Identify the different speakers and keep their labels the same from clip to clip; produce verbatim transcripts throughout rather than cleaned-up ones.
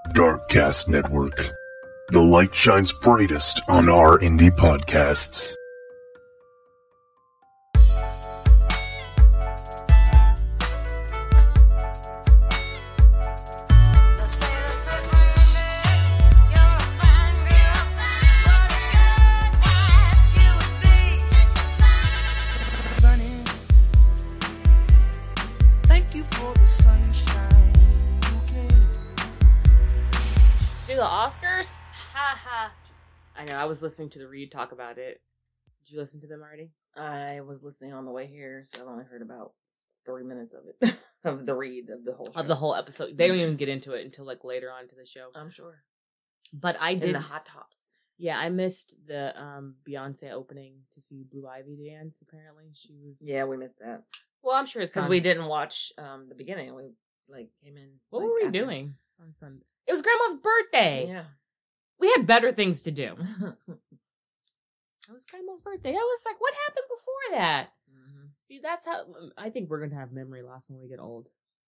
Speaker 1: Darkcast Network. The light shines brightest on our indie podcasts.
Speaker 2: I was listening to the Reed talk about it. Did you listen to them already?
Speaker 3: I was listening on the way here, so I only heard about three minutes of it. of the Reed, of the whole show.
Speaker 2: Of the whole episode. They don't even get into it until like later on to the show.
Speaker 3: I'm sure.
Speaker 2: But I did.
Speaker 3: In the hot tops.
Speaker 2: Yeah, I missed the um, Beyonce opening to see Blue Ivy dance, apparently. She was...
Speaker 3: Yeah, we missed that.
Speaker 2: Well, I'm sure it's
Speaker 3: because we didn't watch um, the beginning. We like came in.
Speaker 2: What
Speaker 3: like,
Speaker 2: were we
Speaker 3: after.
Speaker 2: doing on Sunday? It was Grandma's birthday.
Speaker 3: Yeah.
Speaker 2: We had better things to do. It was Grandma's birthday. I was like, what happened before that? Mm-hmm. See, that's how... I think we're going to have memory loss when we get old.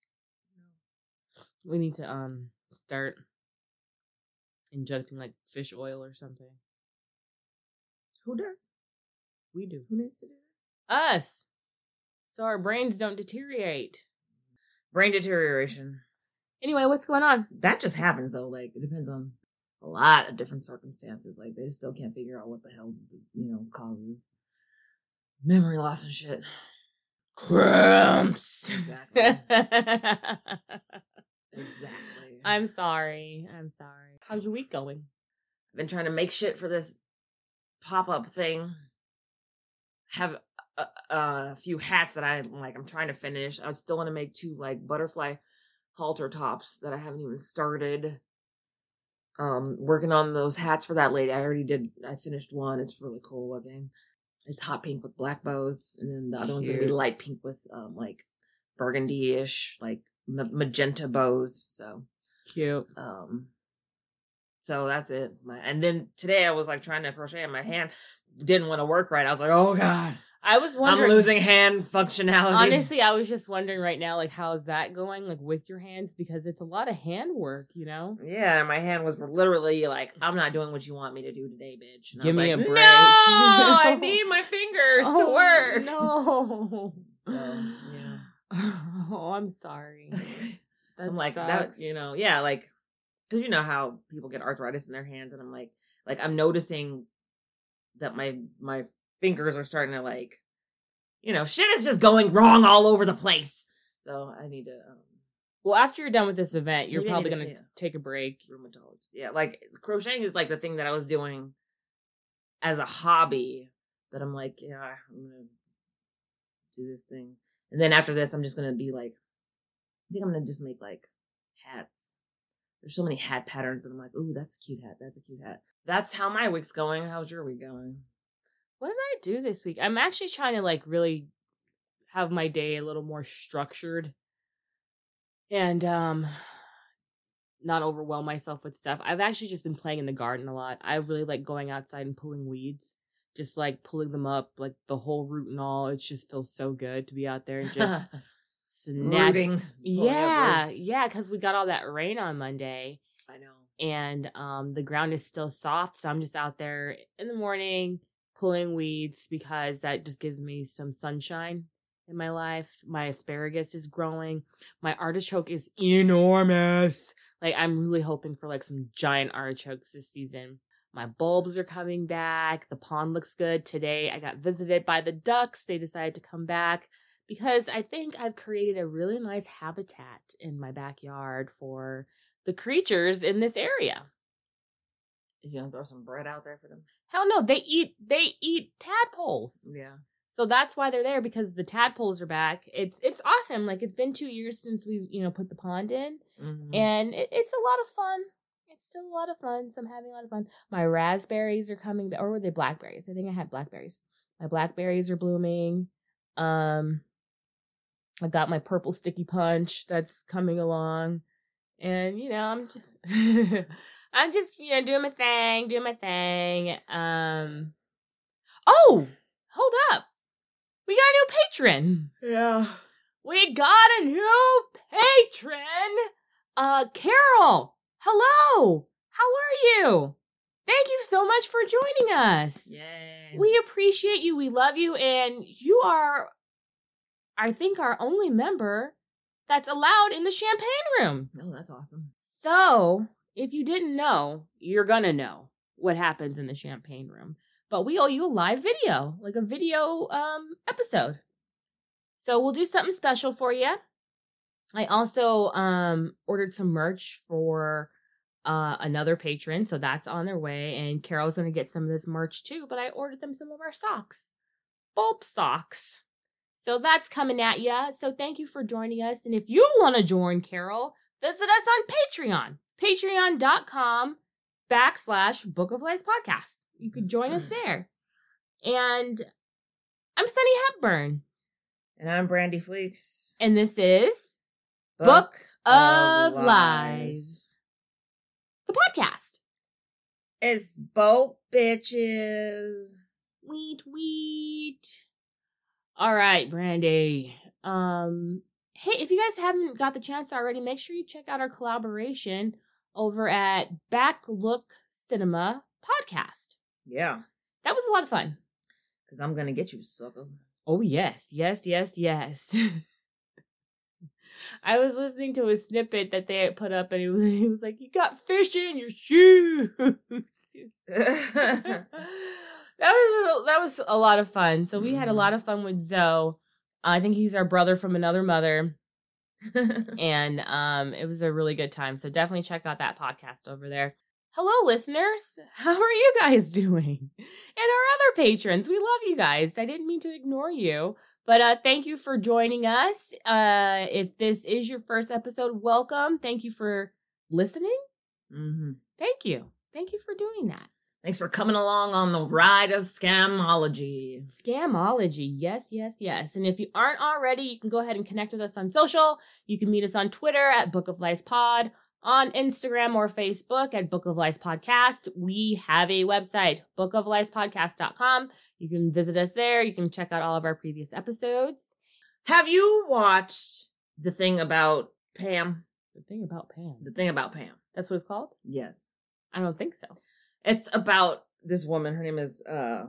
Speaker 2: We need to um start injecting, like, fish oil or something.
Speaker 3: Who does?
Speaker 2: We do.
Speaker 3: Who needs to do
Speaker 2: that? Us! So our brains don't deteriorate.
Speaker 3: Brain deterioration.
Speaker 2: Anyway, what's going on?
Speaker 3: That just happens, though. Like, it depends on... a lot of different circumstances. Like, they still can't figure out what the hell, you know, causes memory loss and shit.
Speaker 2: Cramps!
Speaker 3: Exactly. Exactly.
Speaker 2: I'm sorry. I'm sorry. How's your week going?
Speaker 3: I've been trying to make shit for this pop-up thing. Have a, a few hats that I, like, I'm trying to finish. I still want to make two, like, butterfly halter tops that I haven't even started. Um, working on those hats for that lady. I already did. I finished one. It's really cool looking. It's hot pink with black bows, and then the other one's gonna be light pink with um like burgundy-ish, like ma- magenta bows. So
Speaker 2: cute.
Speaker 3: Um, so that's it. My and then today I was like trying to crochet, and my hand didn't want to work right. I was like, oh god.
Speaker 2: I was wondering.
Speaker 3: I'm losing hand functionality.
Speaker 2: Honestly, I was just wondering right now, like, how is that going, like, with your hands? Because it's a lot of hand work, you know?
Speaker 3: Yeah, my hand was literally like, I'm not doing what you want me to do today, bitch. And
Speaker 2: Give me
Speaker 3: like,
Speaker 2: a break.
Speaker 3: No, I need my fingers
Speaker 2: oh,
Speaker 3: to work.
Speaker 2: No.
Speaker 3: So, yeah.
Speaker 2: Oh, I'm sorry. That
Speaker 3: I'm like,
Speaker 2: sucks.
Speaker 3: that, you know, yeah, like, because you know how people get arthritis in their hands, and I'm like, like, I'm noticing that my, my, fingers are starting to like, you know, shit is just going wrong all over the place. So I need to. Um,
Speaker 2: well, after you're done with this event, you're
Speaker 3: Maybe I
Speaker 2: probably
Speaker 3: need to
Speaker 2: going to
Speaker 3: see
Speaker 2: take a break.
Speaker 3: Rheumatologist. Yeah, like crocheting is like the thing that I was doing as a hobby. That I'm like, yeah, I'm gonna do this thing, and then after this, I'm just gonna be like, I think I'm gonna just make like hats. There's so many hat patterns, and I'm like, ooh, that's a cute hat. That's a cute hat. That's how my week's going. How's your week going?
Speaker 2: What did I do this week? I'm actually trying to, like, really have my day a little more structured and um, not overwhelm myself with stuff. I've actually just been playing in the garden a lot. I really like going outside and pulling weeds, just, like, pulling them up, like, the whole root and all. It just feels so good to be out there and just snatch.
Speaker 3: Rooting.
Speaker 2: Yeah, yeah, because we got all that rain on Monday.
Speaker 3: I know.
Speaker 2: And um, the ground is still soft, so I'm just out there in the morning pulling weeds because that just gives me some sunshine in my life. My asparagus is growing. My artichoke is enormous. Like, I'm really hoping for like some giant artichokes this season. My bulbs are coming back. The pond looks good. Today I got visited by the ducks. They decided to come back because I think I've created a really nice habitat in my backyard for the creatures in this area.
Speaker 3: You gonna throw some bread out there for them?
Speaker 2: Hell no, they eat they eat tadpoles.
Speaker 3: Yeah.
Speaker 2: So that's why they're there, because the tadpoles are back. It's it's awesome. Like, it's been two years since we, you know, put the pond in. Mm-hmm. And it, it's a lot of fun. It's still a lot of fun. So I'm having a lot of fun. My raspberries are coming back. Or were they blackberries? I think I had blackberries. My blackberries are blooming. Um, I got my purple sticky punch that's coming along. And, you know, I'm just... I'm just, you know, doing my thing, doing my thing. Um, oh, hold up. We got a new patron.
Speaker 3: Yeah.
Speaker 2: We got a new patron. Uh, Carol. Hello! How are you? Thank you so much for joining us.
Speaker 3: Yay.
Speaker 2: We appreciate you. We love you. And you are, I think, our only member that's allowed in the champagne room.
Speaker 3: Oh, that's awesome.
Speaker 2: So, if you didn't know, you're going to know what happens in the champagne room. But we owe you a live video, like a video um, episode. So we'll do something special for you. I also um, ordered some merch for uh, another patron, so that's on their way. And Carol's going to get some of this merch too, but I ordered them some of our socks. Bulb socks. So that's coming at you. So thank you for joining us. And if you want to join Carol, visit us on Patreon. Patreon.com backslash Book of Lies podcast. You could join us there. And I'm Sunny Hepburn.
Speaker 3: And I'm Brandy Fleeks.
Speaker 2: And this is Book, Book of, of Lies. Lies. The podcast.
Speaker 3: It's both bitches.
Speaker 2: Wheat, wheat. All right, Brandy. Um, hey, if you guys haven't got the chance already, make sure you check out our collaboration over at Backlook Cinema Podcast.
Speaker 3: Yeah.
Speaker 2: That was a lot of fun.
Speaker 3: Because I'm going to get you, sucker.
Speaker 2: Oh, yes, yes, yes, yes. I was listening to a snippet that they had put up, and it was, it was like, you got fish in your shoes. that was that was a lot of fun. So we had a lot of fun with Zoe. I think he's our brother from another mother. and um, it was a really good time. So definitely check out that podcast over there. Hello, listeners. How are you guys doing? And our other patrons, we love you guys. I didn't mean to ignore you. But uh, thank you for joining us. Uh, if this is your first episode, welcome. Thank you for listening.
Speaker 3: Mm-hmm.
Speaker 2: Thank you. Thank you for doing that.
Speaker 3: Thanks for coming along on the ride of Scamology.
Speaker 2: Scamology. Yes, yes, yes. And if you aren't already, you can go ahead and connect with us on social. You can meet us on Twitter at Book of Lies Pod, on Instagram or Facebook at Book of Lies Podcast. We have a website, book of lies podcast dot com. You can visit us there. You can check out all of our previous episodes.
Speaker 3: Have you watched the thing about Pam?
Speaker 2: The thing about Pam.
Speaker 3: The thing about Pam.
Speaker 2: That's what it's called?
Speaker 3: Yes.
Speaker 2: I don't think so.
Speaker 3: It's about this woman. Her name is uh,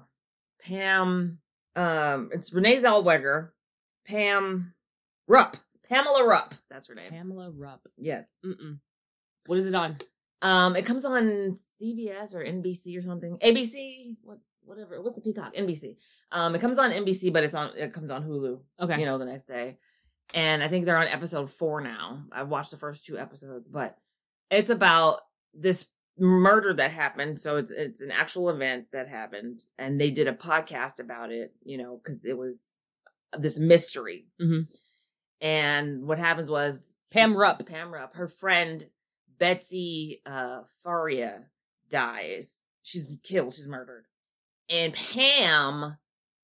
Speaker 3: Pam. Um, it's Renee Zellweger. Pam Rupp. Pamela Rupp. That's her name.
Speaker 2: Pamela Rupp.
Speaker 3: Yes.
Speaker 2: Mm-mm. What is it on?
Speaker 3: Um, it comes on C B S or N B C or something. A B C. What? Whatever. What's the Peacock? N B C. Um, it comes on N B C, but it's on. It comes on Hulu.
Speaker 2: Okay.
Speaker 3: You know, the next day, and I think they're on episode four now. I've watched the first two episodes, but it's about this murder that happened. So it's it's an actual event that happened, and they did a podcast about it. You know, because it was this mystery.
Speaker 2: Mm-hmm.
Speaker 3: And what happens was
Speaker 2: Pam Rupp,
Speaker 3: Pam Rupp, her friend Betsy uh, Faria dies. She's killed. She's murdered. And Pam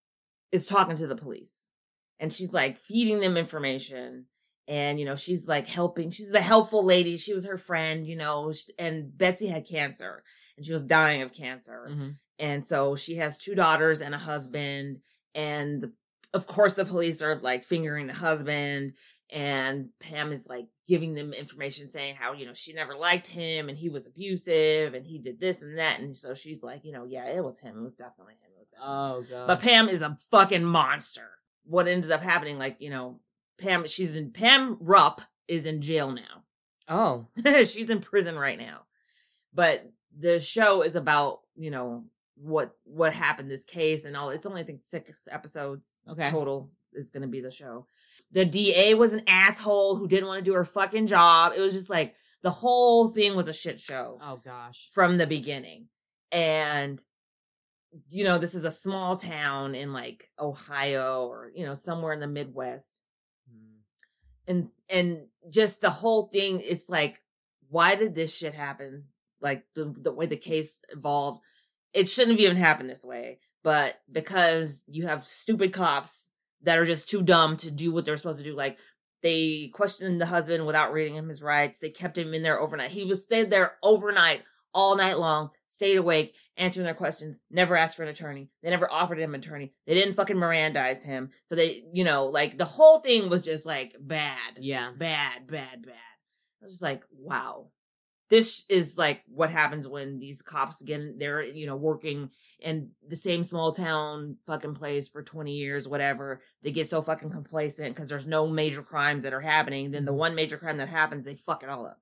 Speaker 3: is talking to the police, and she's like feeding them information. And, you know, she's like helping. She's the helpful lady. She was her friend, you know, and Betsy had cancer, and she was dying of cancer.
Speaker 2: Mm-hmm.
Speaker 3: And so she has two daughters and a husband. And the, of course, the police are like fingering the husband. And Pam is like giving them information saying how, you know, she never liked him and he was abusive and he did this and that. And so she's like, you know, yeah, it was him. It was definitely him. It was him.
Speaker 2: Oh, God.
Speaker 3: But Pam is a fucking monster. What ends up happening, like, you know, Pam, she's in, Pam Rupp is in jail now.
Speaker 2: Oh.
Speaker 3: She's in prison right now. But the show is about, you know, what, what happened, this case and all. It's only, I think, six episodes
Speaker 2: okay.
Speaker 3: total is going to be the show. The D A was an asshole who didn't want to do her fucking job. It was just like, the whole thing was a shit show.
Speaker 2: Oh, gosh.
Speaker 3: From the beginning. And, you know, this is a small town in like Ohio or, you know, somewhere in the Midwest. Mm. And, and just the whole thing, it's like, why did this shit happen? Like the, the way the case evolved, it shouldn't have even happened this way. But because you have stupid cops that are just too dumb to do what they're supposed to do. Like, they questioned the husband without reading him his rights. They kept him in there overnight. He was stayed there overnight, all night long, stayed awake, answering their questions, never asked for an attorney. They never offered him an attorney. They didn't fucking Mirandize him. So they, you know, like, the whole thing was just, like, bad.
Speaker 2: Yeah.
Speaker 3: Bad, bad, bad. I was just like, wow. this is like what happens when these cops get in, they're, you know, working in the same small town fucking place for twenty years, whatever. They get so fucking complacent because there's no major crimes that are happening. Then the one major crime that happens, they fuck it all up.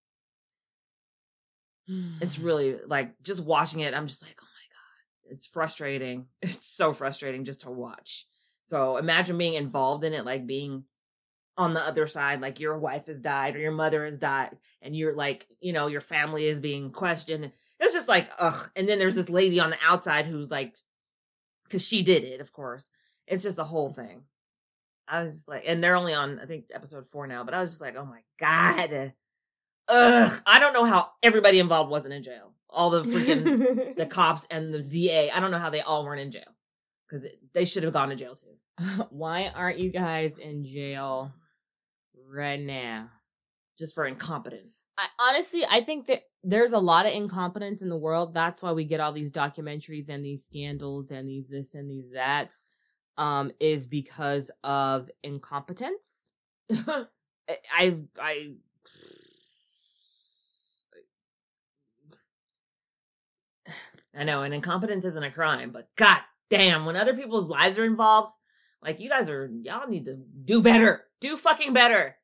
Speaker 3: It's really like just watching it. I'm just like, oh my God, it's frustrating. It's so frustrating just to watch. So imagine being involved in it, like being on the other side, like your wife has died or your mother has died and you're like, you know, your family is being questioned. It's just like, ugh. And then there's this lady on the outside who's like, because she did it, of course. It's just the whole thing. I was just like, and they're only on, I think, episode four now, but I was just like, oh my God. Ugh. I don't know how everybody involved wasn't in jail. All the freaking, the cops and the D A. I don't know how they all weren't in jail. Because they should have gone to jail too.
Speaker 2: Why aren't you guys in jail right now?
Speaker 3: Just for incompetence.
Speaker 2: I, honestly, I think that there's a lot of incompetence in the world. That's why we get all these documentaries and these scandals and these this and these that's, um, is because of incompetence. I, I, I,
Speaker 3: I know, and incompetence isn't a crime, but God damn, when other people's lives are involved, like, you guys are, y'all need to do better. Do fucking better.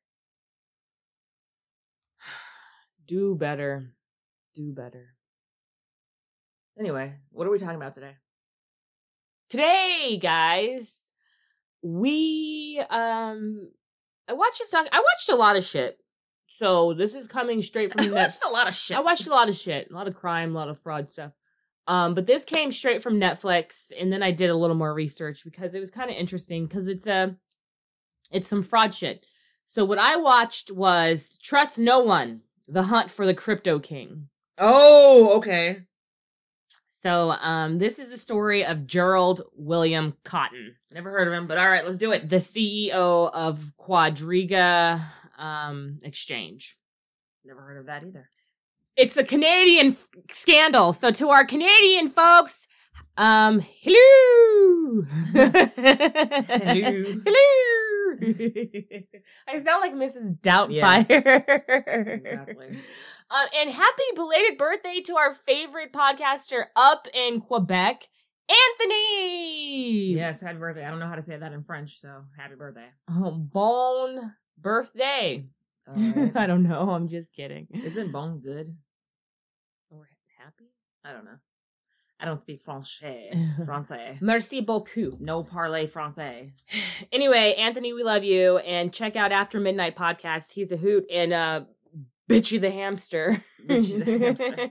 Speaker 2: Do better. Do better.
Speaker 3: Anyway, what are we talking about today?
Speaker 2: Today, guys, we, um, I watched this doc- I watched a lot of shit. So this is coming straight from
Speaker 3: I watched a lot of shit.
Speaker 2: I watched a lot of shit. A lot of crime, a lot of fraud stuff. Um, but this came straight from Netflix, and then I did a little more research because it was kind of interesting because it's a, it's some fraud shit. So what I watched was Trust No One: The Hunt for the Crypto King.
Speaker 3: Oh, okay.
Speaker 2: So, um, this is a story of Gerald William Cotton.
Speaker 3: Never heard of him, but all right, let's do it.
Speaker 2: The C E O of Quadriga, um, Exchange.
Speaker 3: Never heard of that either.
Speaker 2: It's a Canadian f- scandal. So to our Canadian folks, um, hello.
Speaker 3: Hello.
Speaker 2: Hello. I sound like Missus Doubtfire.
Speaker 3: Yes. Exactly.
Speaker 2: Um, and happy belated birthday to our favorite podcaster up in Quebec, Anthony.
Speaker 3: Yes, happy birthday. I don't know how to say that in French, so happy birthday.
Speaker 2: Oh, bon birthday.
Speaker 3: All right.
Speaker 2: I don't know. I'm just kidding.
Speaker 3: Isn't bon good?
Speaker 2: Or happy?
Speaker 3: I don't know. I don't speak Francais. Francais.
Speaker 2: Merci beaucoup.
Speaker 3: No parler Francais.
Speaker 2: Anyway, Anthony, we love you. And check out After Midnight Podcast. He's a hoot. And uh, Bitchy the Hamster.
Speaker 3: Bitchy the Hamster.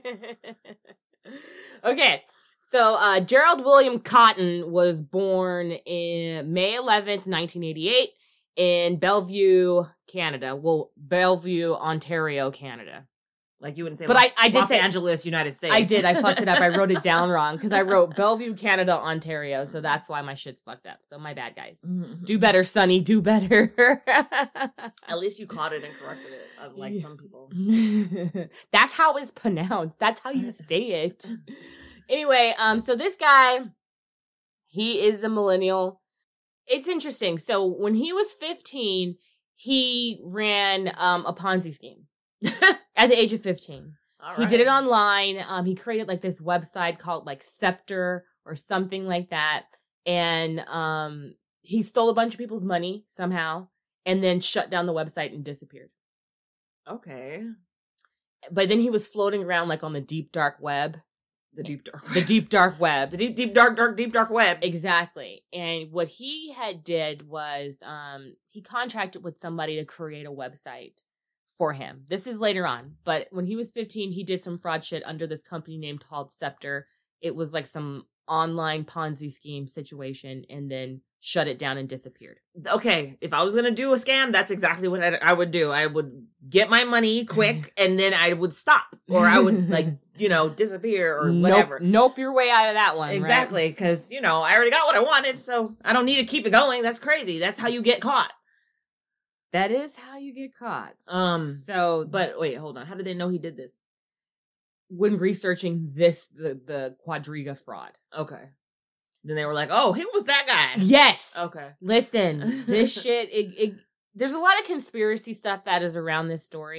Speaker 2: Okay. So uh, Gerald William Cotton was born in May eleventh, nineteen eighty-eight in Bellevue, Canada. Well, Bellevue, Ontario, Canada.
Speaker 3: Like you wouldn't say
Speaker 2: but
Speaker 3: Los,
Speaker 2: I, I did
Speaker 3: Los
Speaker 2: say,
Speaker 3: Angeles, United States.
Speaker 2: I did. I fucked it up. I wrote it down wrong because I wrote Bellevue, Canada, Ontario. So that's why my shit's fucked up. So my bad, guys.
Speaker 3: Mm-hmm.
Speaker 2: Do better, Sonny. Do better.
Speaker 3: At least you caught it and corrected it, unlike some people.
Speaker 2: That's how it's pronounced. That's how you say it. Anyway, um, so this guy, he is a millennial. It's interesting. So when he was fifteen, he ran um, a Ponzi scheme at the age of fifteen.
Speaker 3: All
Speaker 2: he
Speaker 3: right.
Speaker 2: did it online. Um, he created like this website called like Scepter or something like that. And um, he stole a bunch of people's money somehow and then shut down the website and disappeared.
Speaker 3: Okay.
Speaker 2: But then he was floating around like on the deep dark web.
Speaker 3: The deep dark
Speaker 2: The deep dark web.
Speaker 3: The deep, deep, dark, dark, deep, dark web.
Speaker 2: Exactly. And what he had did was um, he contracted with somebody to create a website for him. This is later on. But when he was fifteen, he did some fraud shit under this company named called Scepter. It was like some online Ponzi scheme situation and then shut it down and disappeared.
Speaker 3: Okay, if I was going to do a scam, that's exactly what I, I would do. I would get my money quick and then I would stop. Or I would, like, you know, disappear or whatever.
Speaker 2: Nope, nope your way out of that one.
Speaker 3: Exactly, because, right? You know, I already got what I wanted, so I don't need to keep it going. That's crazy. That's how you get caught.
Speaker 2: That is how you get caught.
Speaker 3: Um,
Speaker 2: so,
Speaker 3: but wait, hold on. How did they know he did this?
Speaker 2: When researching this, the, the Quadriga fraud.
Speaker 3: Okay. Then they were like, oh, who was that guy?
Speaker 2: Yes.
Speaker 3: Okay.
Speaker 2: Listen, this shit, it, it, there's a lot of conspiracy stuff that is around this story,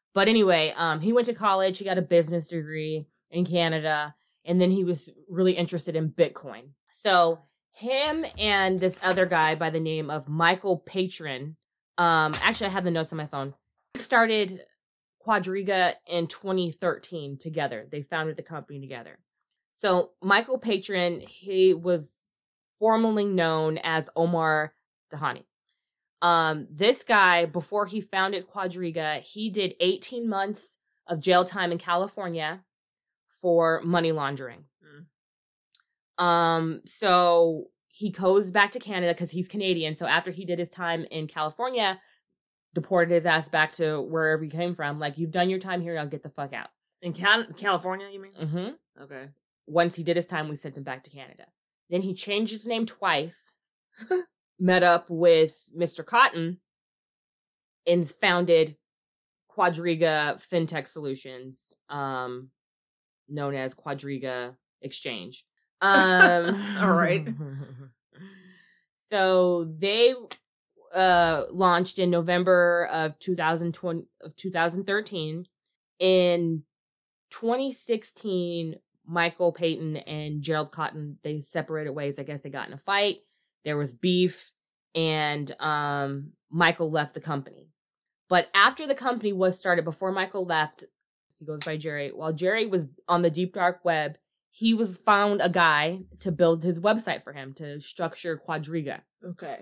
Speaker 2: But anyway, um, he went to college. He got a business degree in Canada. And then he was really interested in Bitcoin. So him and this other guy by the name of Michael Patron. Um, actually, I have the notes on my phone. Started Quadriga in twenty thirteen together. They founded the company together. So Michael Patron, he was formerly known as Omar Dahani. Um, this guy, before he founded Quadriga, he did eighteen months of jail time in California for money laundering. Mm. Um, so he goes back to Canada because he's Canadian. So after he did his time in California, deported his ass back to wherever he came from. Like, you've done your time here, now get the fuck out.
Speaker 3: In Cal- California, you mean?
Speaker 2: Mm-hmm.
Speaker 3: Okay.
Speaker 2: Once he did his time, we sent him back to Canada. Then he changed his name twice, met up with Mister Cotton, and founded Quadriga FinTech Solutions, um, known as Quadriga Exchange. Um,
Speaker 3: All right.
Speaker 2: So they uh, launched in November of two thousand twenty of two thousand thirteen. In twenty sixteen, Michael Payton and Gerald Cotton, they separated ways. I guess they got in a fight. There was beef, and um, Michael left the company. But after the company was started, before Michael left, he goes by Jerry. While Jerry was on the deep dark web, he was found a guy to build his website for him, to structure Quadriga.
Speaker 3: Okay.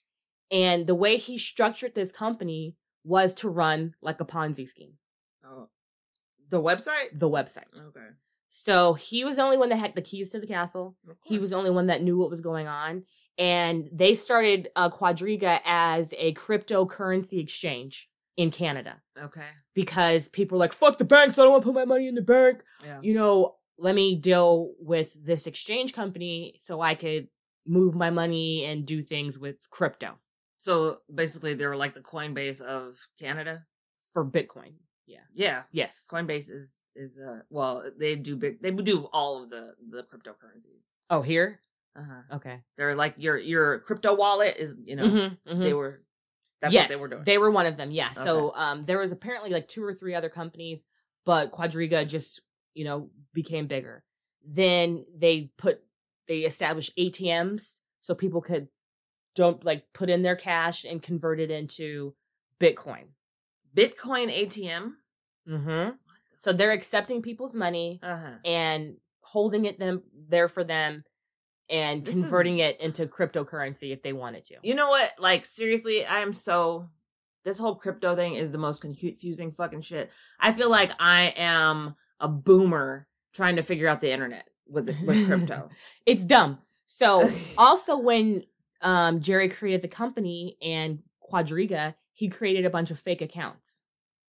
Speaker 2: And the way he structured this company was to run like a Ponzi scheme.
Speaker 3: Oh, the website?
Speaker 2: The website.
Speaker 3: Okay.
Speaker 2: So he was the only one that had the keys to the castle. He was the only one that knew what was going on. And they started uh, Quadriga as a cryptocurrency exchange in Canada.
Speaker 3: Okay.
Speaker 2: Because people were like, fuck the banks, I don't want to put my money in the bank.
Speaker 3: Yeah.
Speaker 2: You know, let me deal with this exchange company so I could move my money and do things with crypto.
Speaker 3: So basically they were like the Coinbase of Canada?
Speaker 2: For Bitcoin. Yeah.
Speaker 3: Yeah.
Speaker 2: Yes.
Speaker 3: Coinbase is, is uh, well, they do big, they do all of the, the cryptocurrencies.
Speaker 2: Oh, here?
Speaker 3: Uh-huh.
Speaker 2: Okay.
Speaker 3: They're like your, your crypto wallet is, you know,
Speaker 2: mm-hmm, mm-hmm.
Speaker 3: they were, that's
Speaker 2: yes,
Speaker 3: what they were doing.
Speaker 2: They were one of them, yeah.
Speaker 3: Okay.
Speaker 2: So um, there was apparently like two or three other companies, but Quadriga just, you know, became bigger. Then they put, they established A T Ms so people could don't like put in their cash and convert it into Bitcoin.
Speaker 3: Bitcoin A T M?
Speaker 2: Mm-hmm. So they're accepting people's money
Speaker 3: uh-huh.
Speaker 2: and holding it them there for them and
Speaker 3: This
Speaker 2: converting
Speaker 3: is...
Speaker 2: it into cryptocurrency if they wanted to.
Speaker 3: You know what? Like, seriously, I am so... This whole crypto thing is the most confusing fucking shit. I feel like I am a boomer trying to figure out the internet with with crypto.
Speaker 2: It's dumb. So also when um, Jerry created the company and Quadriga, he created a bunch of fake accounts.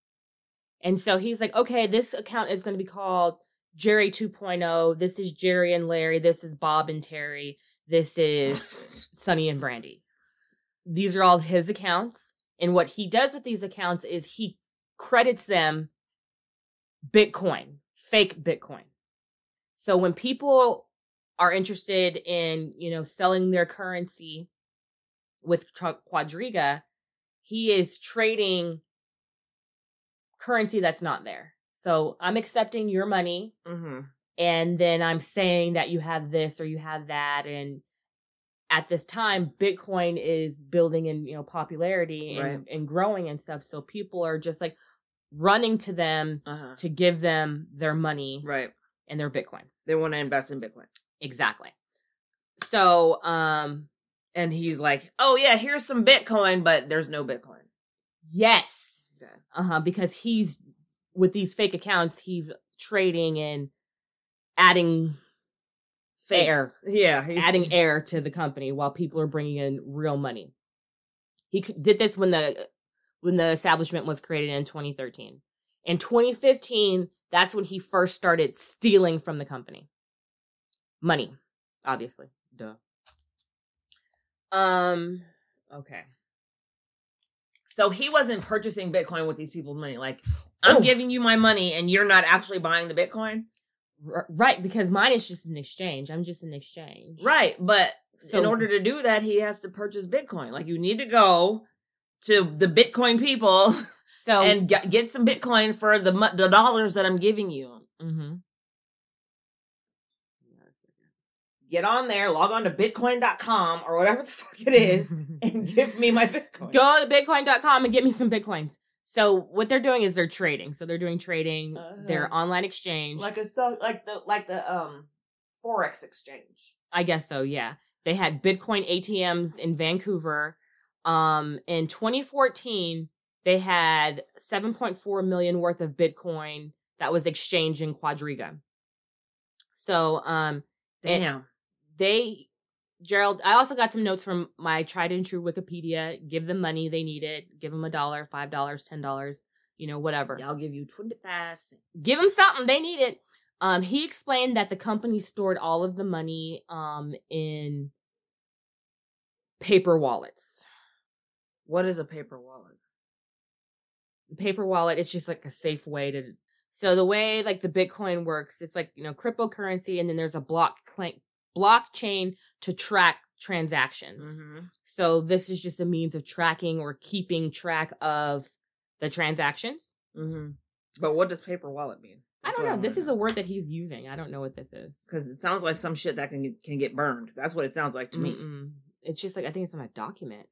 Speaker 2: And so he's like, okay, this account is going to be called Jerry two point oh. This is Jerry and Larry. This is Bob and Terry. This is Sonny and Brandy. These are all his accounts. And what he does with these accounts is he credits them Bitcoin, fake Bitcoin. So when people are interested in, you know, selling their currency with Quadriga, he is trading currency that's not there. So I'm accepting your money,
Speaker 3: mm-hmm.
Speaker 2: and then I'm saying that you have this or you have that. And at this time, Bitcoin is building in, you know, popularity and,
Speaker 3: right.
Speaker 2: and growing and stuff. So people are just like running to them uh-huh. to give them their money,
Speaker 3: right,
Speaker 2: and their Bitcoin.
Speaker 3: They want to invest in Bitcoin.
Speaker 2: Exactly. So, um,
Speaker 3: and he's like, "Oh yeah, here's some Bitcoin, but there's no Bitcoin."
Speaker 2: Yes.
Speaker 3: Okay.
Speaker 2: Uh huh. Because he's with these fake accounts, he's trading and adding
Speaker 3: Fake.
Speaker 2: air.
Speaker 3: Yeah, he's
Speaker 2: adding air to the company while people are bringing in real money. He did this when the when the establishment was created in twenty thirteen. In twenty fifteen, that's when he first started stealing from the company. Money, obviously. Duh. Um, okay.
Speaker 3: So he wasn't purchasing Bitcoin with these people's money. Like, I'm
Speaker 2: oh.
Speaker 3: giving you my money and you're not actually buying the Bitcoin?
Speaker 2: R- right, because mine is just an exchange. I'm just an exchange.
Speaker 3: Right, but so, in order to do that, he has to purchase Bitcoin. Like, you need to go to the Bitcoin people.
Speaker 2: So
Speaker 3: and get, get some Bitcoin for the the dollars that I'm giving you.
Speaker 2: Mm-hmm.
Speaker 3: Get on there, log on to bitcoin dot com or whatever the fuck it is, and give me my Bitcoin.
Speaker 2: Go to bitcoin dot com and get me some Bitcoins. So what they're doing is they're trading. So they're doing trading, uh-huh. their online exchange.
Speaker 3: Like a stock, like the like the um Forex exchange.
Speaker 2: I guess so, yeah. They had Bitcoin A T Ms in Vancouver. Um, in twenty fourteen, they had seven point four million worth of Bitcoin that was exchanged in Quadriga. So, um,
Speaker 3: damn.
Speaker 2: They, Gerald, I also got some notes from my tried and true Wikipedia. Give them money. They need it. Give them a dollar, five dollars, ten dollars, you know, whatever.
Speaker 3: Yeah, I'll give you twenty-five cents.
Speaker 2: Give them something. They need it. Um, he explained that the company stored all of the money um, in paper wallets.
Speaker 3: What is a paper wallet?
Speaker 2: The paper wallet, it's just like a safe way to... So the way like the Bitcoin works, it's like, you know, cryptocurrency, and then there's a block blockchain to track transactions. Mm-hmm. So this is just a means of tracking or keeping track of the transactions.
Speaker 3: Mm-hmm. But what does paper wallet mean?
Speaker 2: That's I don't know. I this is know. a word that he's using. I don't know what this is.
Speaker 3: Because it sounds like some shit that can get, can get burned. That's what it sounds like to me.
Speaker 2: Mm-mm. It's just like, I think it's on a document.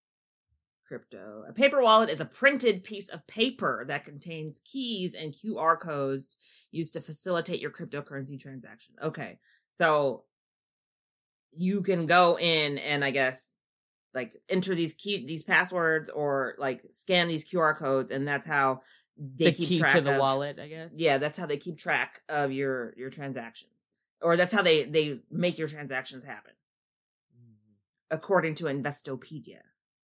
Speaker 3: Crypto. A paper wallet is a printed piece of paper that contains keys and Q R codes used to facilitate your cryptocurrency transaction. Okay. So you can go in and I guess like enter these key, these passwords or like scan these Q R codes, and that's how they
Speaker 2: the
Speaker 3: keep
Speaker 2: key
Speaker 3: track
Speaker 2: to the
Speaker 3: of,
Speaker 2: wallet, I guess.
Speaker 3: Yeah, that's how they keep track of your your transactions, or that's how they they make your transactions happen, mm-hmm. according to Investopedia.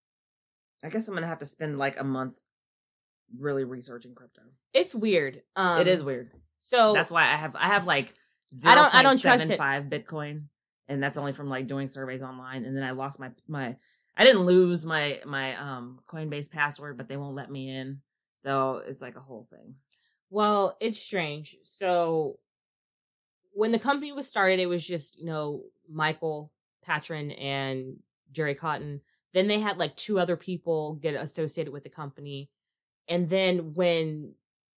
Speaker 3: I guess I'm gonna have to spend like a month really researching crypto.
Speaker 2: It's weird. Um,
Speaker 3: it is weird.
Speaker 2: So
Speaker 3: that's why I have I have like zero
Speaker 2: I don't I don't trust it.
Speaker 3: five Bitcoin, and that's only from like doing surveys online. And then I lost my my I didn't lose my my um Coinbase password, but they won't let me in. So it's like a whole thing.
Speaker 2: Well, it's strange. So when the company was started, it was just, you know, Michael Patron and Jerry Cotton. Then they had like two other people get associated with the company. And then when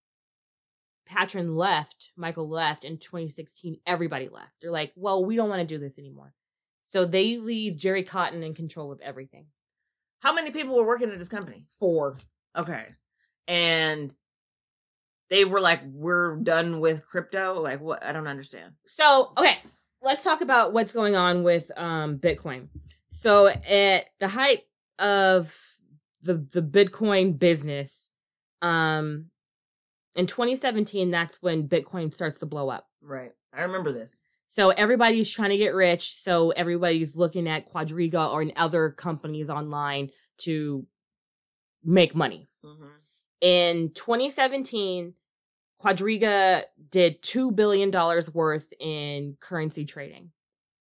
Speaker 2: Patron left, Michael left in twenty sixteen, everybody left. They're like, well, we don't want to do this anymore. So they leave Jerry Cotton in control of everything.
Speaker 3: How many people were working at this company?
Speaker 2: Four.
Speaker 3: Okay. And they were like, we're done with crypto? Like, what? I don't understand.
Speaker 2: So, okay, let's talk about what's going on with um, Bitcoin. So at the height of the the Bitcoin business, um, in twenty seventeen, that's when Bitcoin starts to blow up.
Speaker 3: Right. I remember this.
Speaker 2: So everybody's trying to get rich. So everybody's looking at Quadriga or in other companies online to make money. Mm-hmm. In twenty seventeen, Quadriga did two billion dollars worth in currency trading.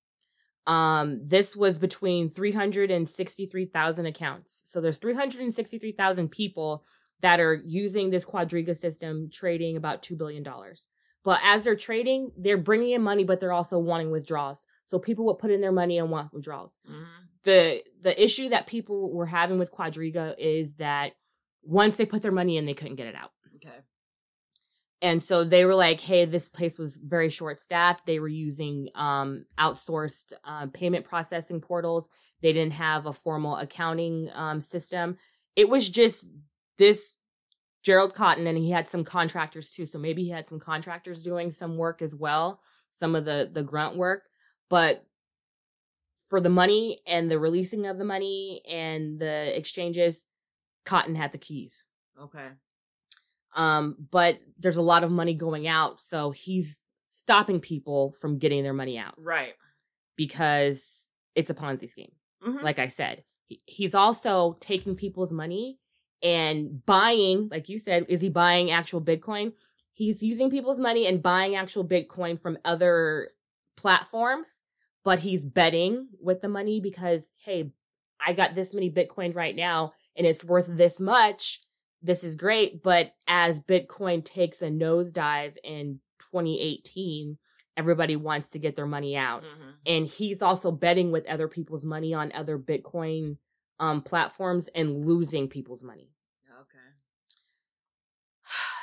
Speaker 2: Um, this was between three hundred sixty-three thousand accounts. So there's three hundred sixty-three thousand people that are using this Quadriga system, trading about two billion dollars. But as they're trading, they're bringing in money, but they're also wanting withdrawals. So people would put in their money and want withdrawals. Mm-hmm. The the issue that people were having with Quadriga is that once they put their money in, they couldn't get it out.
Speaker 3: Okay.
Speaker 2: And so they were like, hey, this place was very short-staffed. They were using um, outsourced uh, payment processing portals. They didn't have a formal accounting um, system. It was just this Gerald Cotton, and he had some contractors too. So maybe he had some contractors doing some work as well, some of the, the grunt work. But for the money and the releasing of the money and the exchanges, Cotton had the keys.
Speaker 3: Okay.
Speaker 2: Um, but there's a lot of money going out, so he's stopping people from getting their money out.
Speaker 3: Right.
Speaker 2: Because it's a Ponzi scheme. Mm-hmm. Like I said, he, he's also taking people's money and buying, like you said, is he buying actual Bitcoin? He's using people's money and buying actual Bitcoin from other platforms, but he's betting with the money because, hey, I got this many Bitcoin right now and it's worth this much. This is great. But as Bitcoin takes a nosedive in twenty eighteen, everybody wants to get their money out. Mm-hmm. And he's also betting with other people's money on other Bitcoin um, platforms and losing people's money.
Speaker 3: Okay.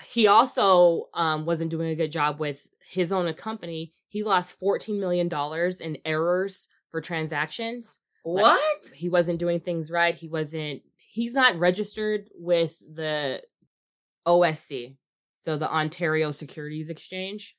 Speaker 2: he also um, wasn't doing a good job with his own company. He lost fourteen million dollars in errors for transactions.
Speaker 3: What?
Speaker 2: Like, he wasn't doing things right. He wasn't, he's not registered with the O S C, so the Ontario Securities Exchange.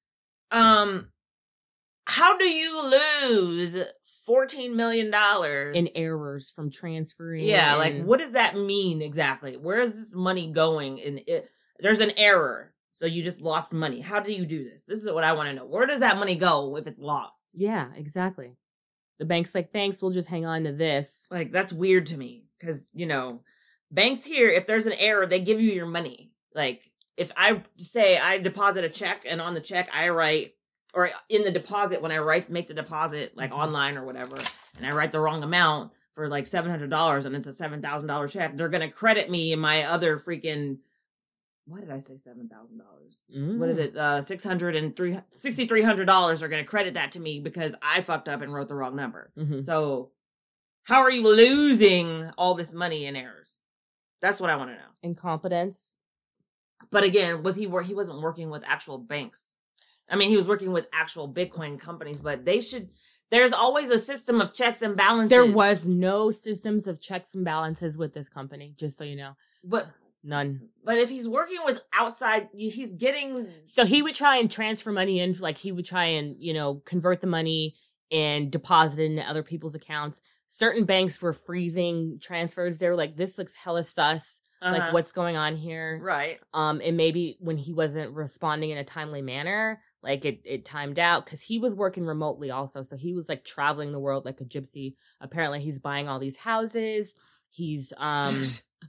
Speaker 3: Um, how do you lose fourteen million dollars
Speaker 2: in errors from transferring?
Speaker 3: Yeah,
Speaker 2: and...
Speaker 3: like what does that mean exactly? Where is this money going? In it, there's an error, so you just lost money. How do you do this? This is what I want to know. Where does that money go if it's lost?
Speaker 2: Yeah, exactly. The bank's like, thanks, we'll just hang on to this.
Speaker 3: Like, that's weird to me. Because, you know, banks here, if there's an error, they give you your money. Like, if I say I deposit a check and on the check I write, or in the deposit when I write, make the deposit, like online or whatever, and I write the wrong amount for like seven hundred dollars and it's a seven thousand dollars check, they're going to credit me in my other freaking... Why did I say seven thousand dollars? Mm. What is it? Uh, six hundred and three, six thousand three hundred dollars are going to credit that to me because I fucked up and wrote the wrong number. Mm-hmm. So how are you losing all this money in errors? That's what I want to know.
Speaker 2: Incompetence.
Speaker 3: But again, was he work? He wasn't working with actual banks. I mean, he was working with actual Bitcoin companies, but they should, there's always a system of checks and balances.
Speaker 2: There was no systems of checks and balances with this company, just so you know.
Speaker 3: But
Speaker 2: none.
Speaker 3: But if he's working with outside, he's getting...
Speaker 2: So he would try and transfer money in, like he would try and, you know, convert the money and deposit it into other people's accounts. Certain banks were freezing transfers. They were like, this looks hella sus. Uh-huh. Like, what's going on here?
Speaker 3: Right.
Speaker 2: Um, and maybe when he wasn't responding in a timely manner, like it, it timed out because he was working remotely also. So he was like traveling the world like a gypsy. Apparently he's buying all these houses. He's, um...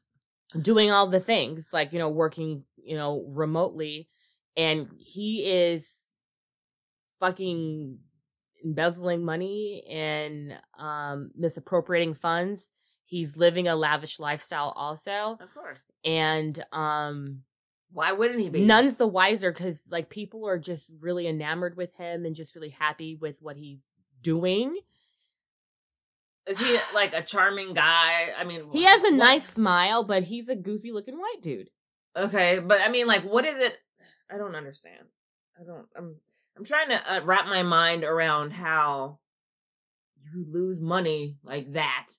Speaker 2: doing all the things, like, you know, working, you know, remotely. And he is fucking embezzling money and um, misappropriating funds. He's living a lavish lifestyle also.
Speaker 3: Of course.
Speaker 2: And um,
Speaker 3: why wouldn't he be?
Speaker 2: None's the wiser because, like, people are just really enamored with him and just really happy with what he's doing.
Speaker 3: Is he like a charming guy? I mean,
Speaker 2: he has a what? nice smile, but he's a goofy looking white dude.
Speaker 3: Okay, but I mean, like, what is it? I don't understand. I don't. I'm. I'm trying to uh, wrap my mind around how you lose money like that.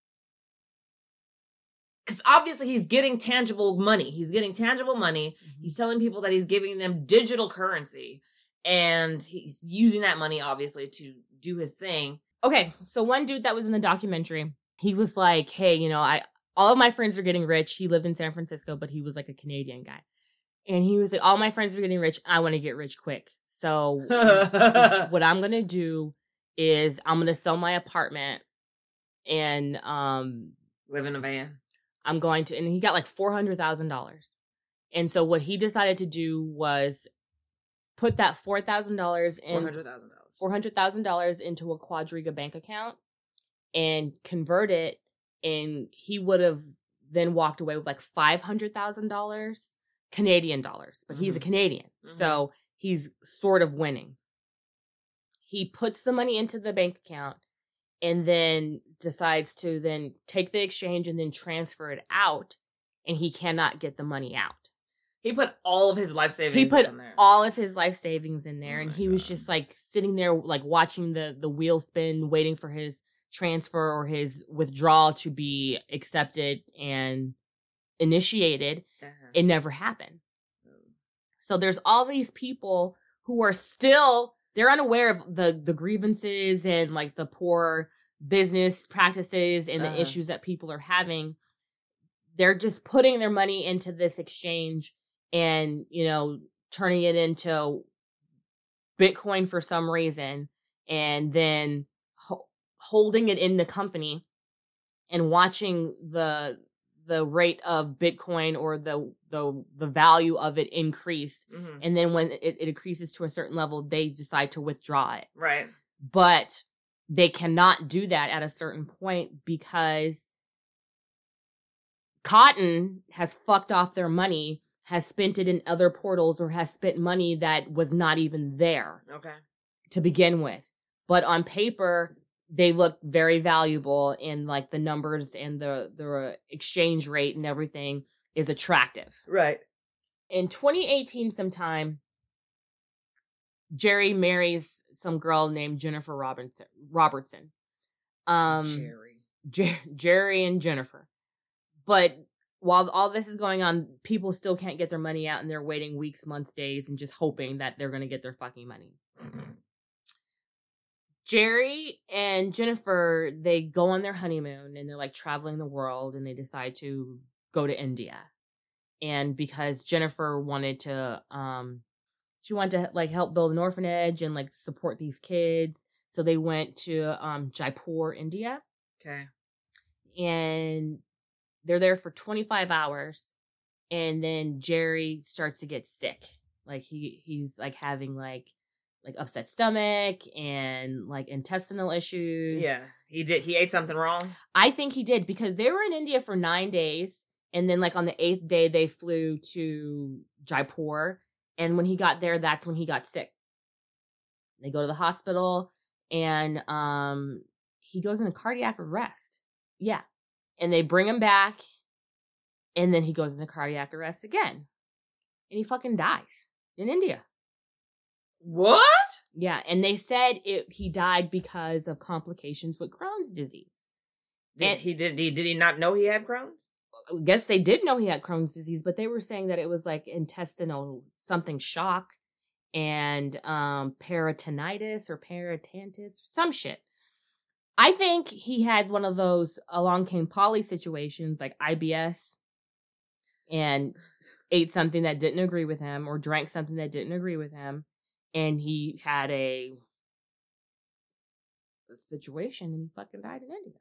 Speaker 3: Because obviously he's getting tangible money. He's getting tangible money. Mm-hmm. He's telling people that he's giving them digital currency, and he's using that money obviously to do his thing.
Speaker 2: Okay, so one dude that was in the documentary, he was like, hey, you know, I all of my friends are getting rich. He lived in San Francisco, but he was like a Canadian guy. And he was like, all my friends are getting rich. I want to get rich quick. So what I'm going to do is I'm going to sell my apartment and um
Speaker 3: live in a van.
Speaker 2: I'm going to, and he got like four hundred thousand dollars. And so what he decided to do was put that four thousand dollars in...
Speaker 3: four hundred thousand dollars.
Speaker 2: four hundred thousand dollars into a Quadriga bank account and convert it, and he would have then walked away with like five hundred thousand dollars Canadian dollars, but mm-hmm. he's a Canadian, mm-hmm. so he's sort of winning. He puts the money into the bank account and then decides to then take the exchange and then transfer it out, and he cannot get the money out.
Speaker 3: He put all of his life savings
Speaker 2: he put
Speaker 3: in there.
Speaker 2: all of his life savings in there, oh and he
Speaker 3: God.
Speaker 2: was just like sitting there, like watching the, the wheel spin, waiting for his transfer or his withdrawal to be accepted and initiated. Uh-huh. It never happened. Oh. So there's all these people who are still, they're unaware of the, the grievances and like the poor business practices and uh-huh. the issues that people are having. They're just putting their money into this exchange and, you know, turning it into Bitcoin for some reason, and then ho- holding it in the company and watching the the rate of Bitcoin or the the the value of it increase. Mm-hmm. And then when it, it increases to a certain level, they decide to withdraw it.
Speaker 3: Right.
Speaker 2: But they cannot do that at a certain point because Cotton has fucked off their money, has spent it in other portals, or has spent money that was not even there.
Speaker 3: Okay.
Speaker 2: To begin with. But on paper, they look very valuable, and like the numbers and the, the exchange rate and everything is attractive.
Speaker 3: Right.
Speaker 2: In twenty eighteen sometime, Jerry marries some girl named Jennifer Robinson, Robertson. Um,
Speaker 3: Jerry.
Speaker 2: Jer- Jerry and Jennifer. But while all this is going on, people still can't get their money out, and they're waiting weeks, months, days, and just hoping that they're going to get their fucking money. Jerry and Jennifer, they go on their honeymoon, and they're like traveling the world, and they decide to go to India. And because Jennifer wanted to, um, she wanted to like help build an orphanage and like support these kids. So they went to um, Jaipur, India.
Speaker 3: Okay.
Speaker 2: And they're there for twenty-five hours. And then Jerry starts to get sick. Like he, he's like having like, like upset stomach and like intestinal issues.
Speaker 3: Yeah. He did. He ate something wrong.
Speaker 2: I think he did, because they were in India for nine days. And then like on the eighth day, they flew to Jaipur. And when he got there, that's when he got sick. They go to the hospital, and um, he goes into cardiac arrest. Yeah. And they bring him back, and then he goes into cardiac arrest again. And he fucking dies in India.
Speaker 3: What?
Speaker 2: Yeah, and they said it, he died because of complications with Crohn's disease.
Speaker 3: Did
Speaker 2: And-
Speaker 3: he did he did he not know he had Crohn's?
Speaker 2: I guess they did know he had Crohn's disease, but they were saying that it was like intestinal something shock and um, peritonitis or peritantis, some shit. I think he had one of those along came Polly situations like I B S and ate something that didn't agree with him or drank something that didn't agree with him. And he had a, a situation and he fucking died in India.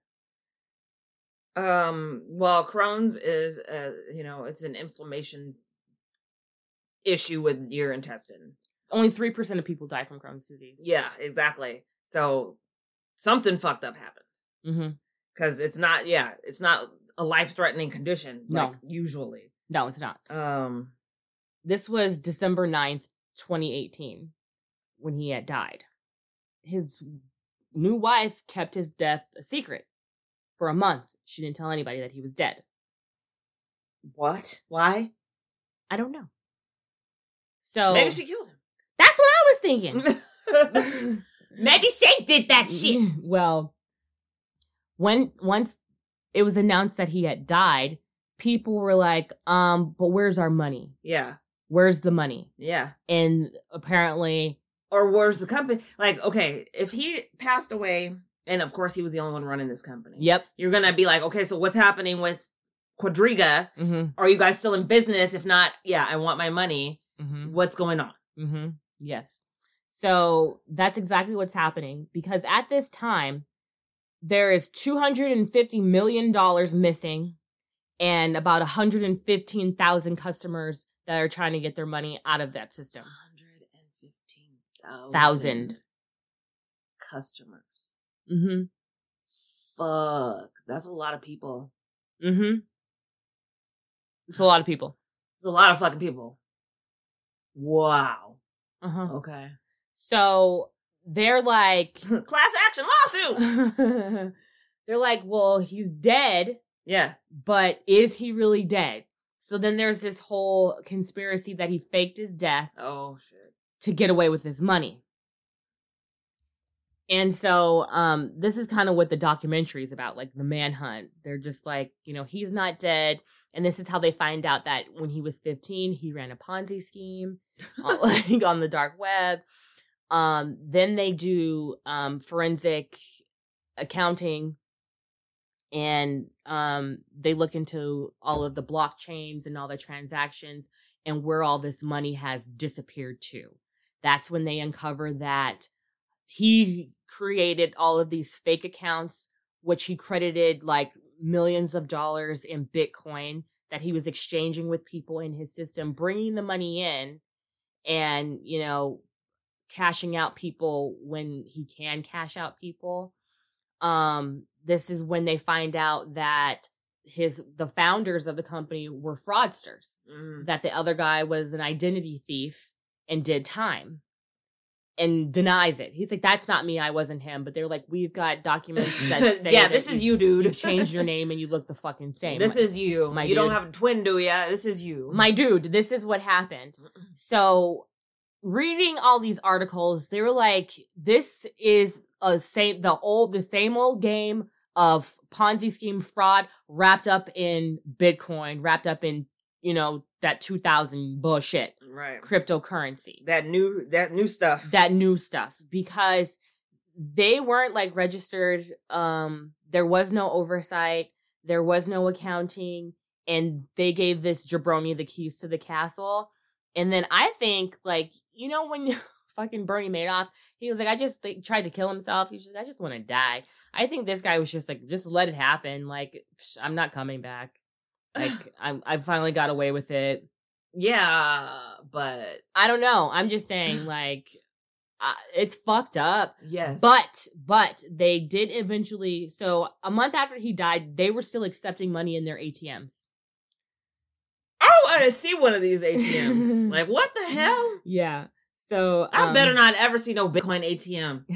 Speaker 3: Um, well, Crohn's is, uh, you know, it's an inflammation issue with your intestine.
Speaker 2: Only three percent of people die from Crohn's disease.
Speaker 3: Yeah, exactly. So something fucked up happened.
Speaker 2: Mm-hmm.
Speaker 3: Because it's not, yeah, it's not a life-threatening condition.
Speaker 2: No.
Speaker 3: Like, usually.
Speaker 2: No, it's not.
Speaker 3: Um,
Speaker 2: This was December ninth, twenty eighteen, when he had died. His new wife kept his death a secret for a month. She didn't tell anybody that he was dead.
Speaker 3: What? Why?
Speaker 2: I don't know. So
Speaker 3: Maybe she killed him.
Speaker 2: That's what I was thinking.
Speaker 3: Maybe she did that shit.
Speaker 2: Well, when once it was announced that he had died, people were like, um, but where's our money?
Speaker 3: Yeah.
Speaker 2: Where's the money?
Speaker 3: Yeah.
Speaker 2: And apparently,
Speaker 3: or where's the company? Like, okay, if he passed away, and of course he was the only one running this company.
Speaker 2: Yep.
Speaker 3: You're going to be like, okay, so what's happening with Quadriga?
Speaker 2: Mm-hmm.
Speaker 3: Are you guys still in business? If not, yeah, I want my money.
Speaker 2: Mm-hmm.
Speaker 3: What's going on?
Speaker 2: Mm-hmm. Yes. So that's exactly what's happening, because at this time, there is two hundred fifty million dollars missing and about one hundred fifteen thousand customers that are trying to get their money out of that system.
Speaker 3: one hundred fifteen thousand
Speaker 2: Thousand.
Speaker 3: Customers.
Speaker 2: Mm-hmm.
Speaker 3: Fuck. That's a lot of people.
Speaker 2: Mm-hmm. It's a lot of people.
Speaker 3: It's a lot of fucking people. Wow.
Speaker 2: Uh-huh.
Speaker 3: Okay.
Speaker 2: So they're like...
Speaker 3: Class action lawsuit!
Speaker 2: They're like, well, he's dead.
Speaker 3: Yeah.
Speaker 2: But is he really dead? So then there's this whole conspiracy that he faked his death.
Speaker 3: Oh, shit.
Speaker 2: To get away with his money. And so um, this is kind of what the documentary is about, like the manhunt. They're just like, you know, he's not dead. And this is how they find out that when he was fifteen, he ran a Ponzi scheme on, like, on the dark web. Um, then they do um, forensic accounting, and um, they look into all of the blockchains and all the transactions and where all this money has disappeared to. That's when they uncover that he created all of these fake accounts, which he credited like millions of dollars in Bitcoin that he was exchanging with people in his system, bringing the money in and, you know, cashing out people when he can cash out people. Um, this is when they find out that his, the founders of the company were fraudsters,
Speaker 3: Mm.
Speaker 2: that the other guy was an identity thief and did time. and denies it. He's like, that's not me. I wasn't him. But they're like, we've got documents that say
Speaker 3: yeah,
Speaker 2: that
Speaker 3: this is you, dude.
Speaker 2: You've changed your name and you look the fucking same.
Speaker 3: This
Speaker 2: my,
Speaker 3: is you.
Speaker 2: my
Speaker 3: you
Speaker 2: dude.
Speaker 3: don't have a twin, do ya? This is you.
Speaker 2: My dude, this is what happened. So reading all these articles, they were like, this is a same, the old, the same old game of Ponzi scheme fraud wrapped up in Bitcoin, wrapped up in, you know, that two thousand bullshit.
Speaker 3: Right.
Speaker 2: Cryptocurrency.
Speaker 3: That new, that new stuff.
Speaker 2: That new stuff. Because they weren't like registered. Um, there was no oversight. There was no accounting. And they gave this jabroni the keys to the castle. And then I think, like, you know, when fucking Bernie Madoff, he was like, I just like, tried to kill himself. He was just, I just want to die. I think this guy was just like, just let it happen. Like, psh, I'm not coming back. Like, I I finally got away with it.
Speaker 3: Yeah, but
Speaker 2: I don't know. I'm just saying, like, uh, it's fucked up.
Speaker 3: Yes.
Speaker 2: But, but they did eventually. So a month after he died, they were still accepting money in their A T Ms.
Speaker 3: I want to see one of these A T Ms. Like, what the hell?
Speaker 2: Yeah. So um,
Speaker 3: I better not ever see no Bitcoin A T M.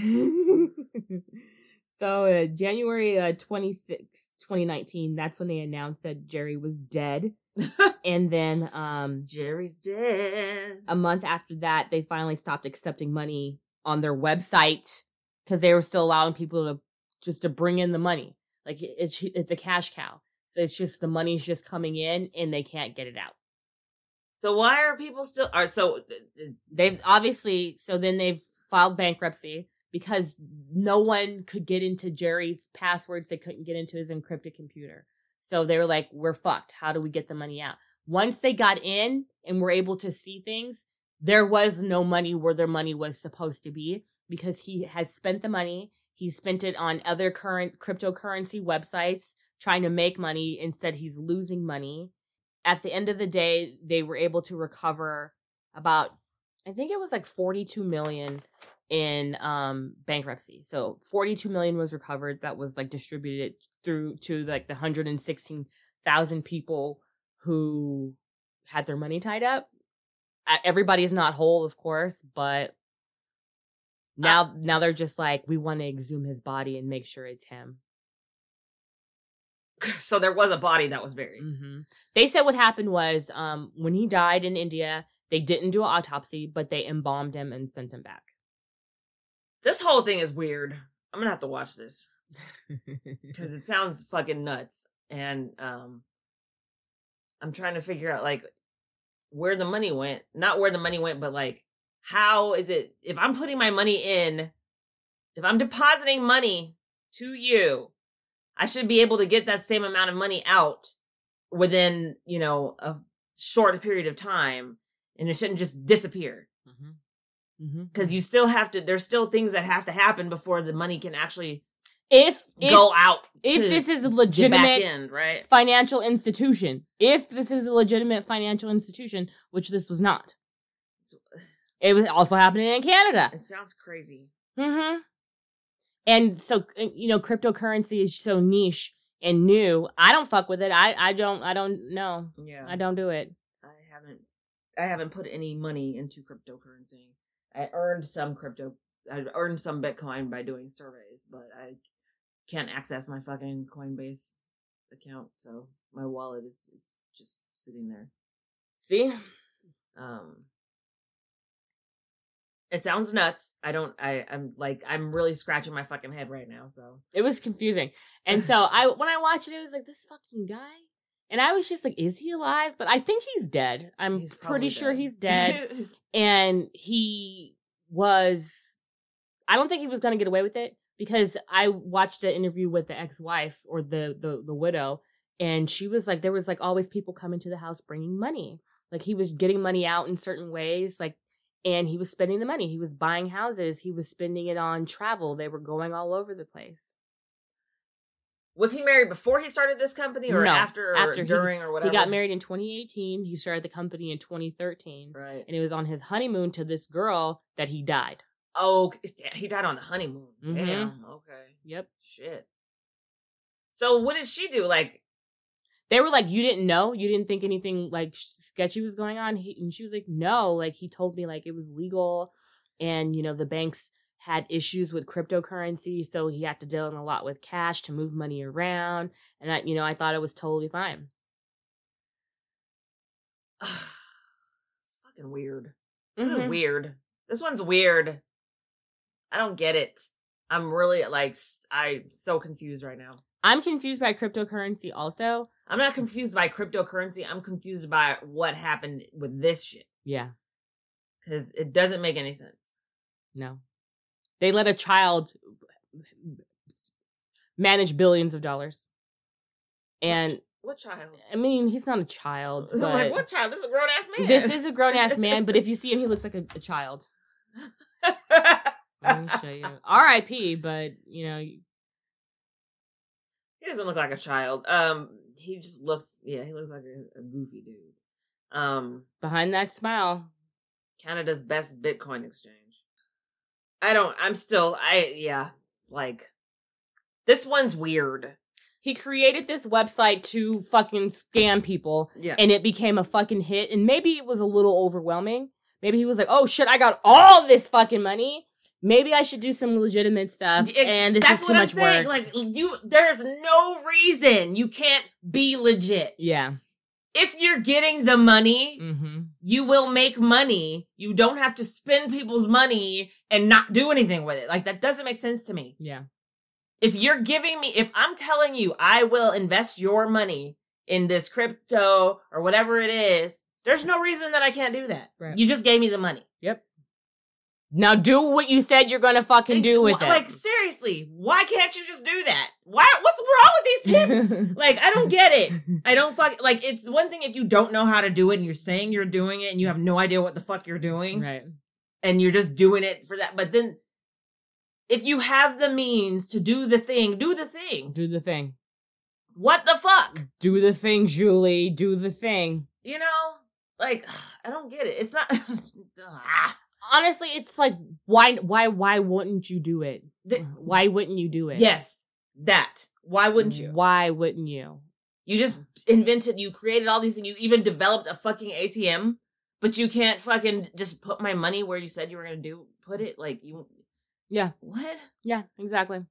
Speaker 2: So uh, January uh, twenty-sixth, twenty nineteen, that's when they announced that Jerry was dead. And then um,
Speaker 3: Jerry's dead.
Speaker 2: A month after that, they finally stopped accepting money on their website because they were still allowing people to just to bring in the money. Like it's it's a cash cow. So it's just the money's just coming in and they can't get it out.
Speaker 3: So why are people still? Are so
Speaker 2: they've obviously so then they've filed bankruptcy. Because no one could get into Jerry's passwords. They couldn't get into his encrypted computer. So they were like, we're fucked. How do we get the money out? Once they got in and were able to see things, there was no money where their money was supposed to be because he had spent the money. He spent it on other current cryptocurrency websites trying to make money. Instead, he's losing money. At the end of the day, they were able to recover about, I think it was like forty-two million in um bankruptcy. So forty-two million was recovered. That was like distributed through to like the one hundred sixteen thousand people who had their money tied up. Everybody is not whole, of course, but now uh, now they're just like, we want to exhume his body and make sure it's him.
Speaker 3: So there was a body that was buried.
Speaker 2: Mm-hmm. They said what happened was um when he died in India, they didn't do an autopsy, but they embalmed him and sent him back.
Speaker 3: This whole thing is weird. I'm gonna have to watch this because it sounds fucking nuts, and um, I'm trying to figure out like where the money went. Not where the money went, but like how is it? If I'm putting my money in, if I'm depositing money to you, I should be able to get that same amount of money out within, you know, a short period of time, and it shouldn't just disappear. Mm-hmm. Because mm-hmm. you still have to, there's still things that have to happen before the money can actually
Speaker 2: if,
Speaker 3: go
Speaker 2: if,
Speaker 3: out.
Speaker 2: If this is a legitimate
Speaker 3: end, right?
Speaker 2: financial institution, if this is a legitimate financial institution, which this was not. It was also happening in Canada.
Speaker 3: It sounds crazy.
Speaker 2: Mm-hmm. And so, you know, cryptocurrency is so niche and new. I don't fuck with it. I, I don't, I don't know.
Speaker 3: Yeah.
Speaker 2: I don't do it.
Speaker 3: I haven't, I haven't put any money into cryptocurrency. I earned some crypto, I earned some Bitcoin by doing surveys, but I can't access my fucking Coinbase account, so my wallet is, is just sitting there.
Speaker 2: See?
Speaker 3: Um, it sounds nuts. I don't, I, I'm like, I'm really scratching my fucking head right now, so.
Speaker 2: It was confusing. And so I, when I watched it, it was like, this fucking guy? And I was just like, is he alive? But I think he's dead. I'm he's pretty sure dead. he's dead. And he was, I don't think he was going to get away with it because I watched an interview with the ex-wife or the, the, the widow. And she was like, there was like always people coming to the house bringing money. Like he was getting money out in certain ways. Like, and he was spending the money. He was buying houses. He was spending it on travel. They were going all over the place.
Speaker 3: Was he married before he started this company or
Speaker 2: no,
Speaker 3: after or
Speaker 2: after
Speaker 3: during
Speaker 2: he,
Speaker 3: or whatever?
Speaker 2: He got married in twenty eighteen. He started the company in twenty thirteen.
Speaker 3: Right.
Speaker 2: And it was on his honeymoon to this girl that he died.
Speaker 3: Oh, he died on the honeymoon. Mm-hmm. Damn. Okay.
Speaker 2: Yep.
Speaker 3: Shit. So what did she do? Like,
Speaker 2: they were like, you didn't know? You didn't think anything like sketchy was going on? He, and she was like, no. Like he told me like it was legal And, you know, the banks had issues with cryptocurrency, so he had to deal in a lot with cash to move money around. And, I, you know, I thought it was totally fine.
Speaker 3: It's fucking weird.
Speaker 2: Mm-hmm.
Speaker 3: This is weird. This one's weird. I don't get it. I'm really, like, I'm so confused right now.
Speaker 2: I'm confused by cryptocurrency also.
Speaker 3: I'm not confused by cryptocurrency. I'm confused by what happened with this shit.
Speaker 2: Yeah.
Speaker 3: Because it doesn't make any sense.
Speaker 2: No. They let a child manage billions of dollars. And...
Speaker 3: What, what child?
Speaker 2: I mean, he's not a child. But
Speaker 3: like, what child? This is a grown-ass man.
Speaker 2: This is a grown-ass man, but if you see him, he looks like a, a child. Let me show you. R I P, but, you know...
Speaker 3: He doesn't look like a child. Um, he just looks, yeah, he looks like a, a goofy dude. Um,
Speaker 2: Behind that smile.
Speaker 3: Canada's best Bitcoin exchange. I don't, I'm still, I, yeah, like, this one's weird.
Speaker 2: He created this website to fucking scam people.
Speaker 3: Yeah.
Speaker 2: And it became a fucking hit. And maybe it was a little overwhelming. Maybe he was like, oh shit, I got all this fucking money. Maybe I should do some legitimate stuff.
Speaker 3: It,
Speaker 2: and this
Speaker 3: that's
Speaker 2: is too
Speaker 3: what
Speaker 2: much
Speaker 3: I'm saying.
Speaker 2: work.
Speaker 3: Like, you, there's no reason you can't be legit.
Speaker 2: Yeah.
Speaker 3: If you're getting the money,
Speaker 2: Mm-hmm.
Speaker 3: you will make money. You don't have to spend people's money and not do anything with it. Like, that doesn't make sense to me.
Speaker 2: Yeah.
Speaker 3: If you're giving me, if I'm telling you I will invest your money in this crypto or whatever it is, there's no reason that I can't do that.
Speaker 2: Right.
Speaker 3: You just gave me the money.
Speaker 2: Yep. Now do what you said you're gonna fucking
Speaker 3: And,
Speaker 2: do with
Speaker 3: wh-
Speaker 2: it.
Speaker 3: Like, seriously, why can't you just do that? Why? What's wrong with these people? Like, I don't get it. I don't fuck, like, it's one thing if you don't know how to do it and you're saying you're doing it and you have no idea what the fuck you're doing.
Speaker 2: Right.
Speaker 3: And you're just doing it for that. But then, if you have the means to do the thing, do the thing.
Speaker 2: Do the thing.
Speaker 3: What the fuck?
Speaker 2: Do the thing, Julie. Do the thing.
Speaker 3: You know? Like, I don't get it. It's not... ah.
Speaker 2: Honestly, it's like, why, why, why wouldn't you do it?
Speaker 3: The-
Speaker 2: Why wouldn't you do it?
Speaker 3: Yes, that. Why wouldn't you?
Speaker 2: Why wouldn't you?
Speaker 3: You just invented, you created all these things, you even developed a fucking A T M, but you can't fucking just put my money where you said you were going to do, put it, like, you...
Speaker 2: Yeah.
Speaker 3: What?
Speaker 2: Yeah, exactly.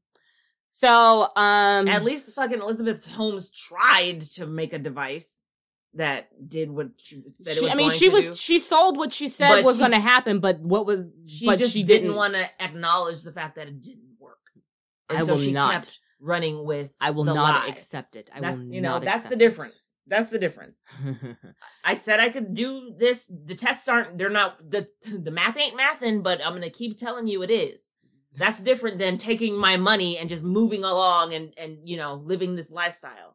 Speaker 2: So, um...
Speaker 3: At least fucking Elizabeth Holmes tried to make a device that did what she said
Speaker 2: she,
Speaker 3: it was
Speaker 2: I mean,
Speaker 3: going
Speaker 2: she
Speaker 3: to
Speaker 2: was
Speaker 3: do.
Speaker 2: she sold what she said
Speaker 3: But
Speaker 2: was
Speaker 3: she-
Speaker 2: going to happen, but what was
Speaker 3: She
Speaker 2: but
Speaker 3: just
Speaker 2: she
Speaker 3: didn't,
Speaker 2: didn't
Speaker 3: want to acknowledge the fact that it didn't work. And
Speaker 2: I
Speaker 3: so
Speaker 2: will
Speaker 3: she
Speaker 2: not.
Speaker 3: kept running with
Speaker 2: I will
Speaker 3: the
Speaker 2: not
Speaker 3: lie.
Speaker 2: accept it. I
Speaker 3: That-
Speaker 2: will
Speaker 3: you know,
Speaker 2: not
Speaker 3: that's the
Speaker 2: accept
Speaker 3: difference. That's the difference.
Speaker 2: it.
Speaker 3: I said I could do this. The tests aren't, they're not, the the math ain't mathin', but I'm going to keep telling you it is. That's different than taking my money and just moving along and, and, you know, living this lifestyle.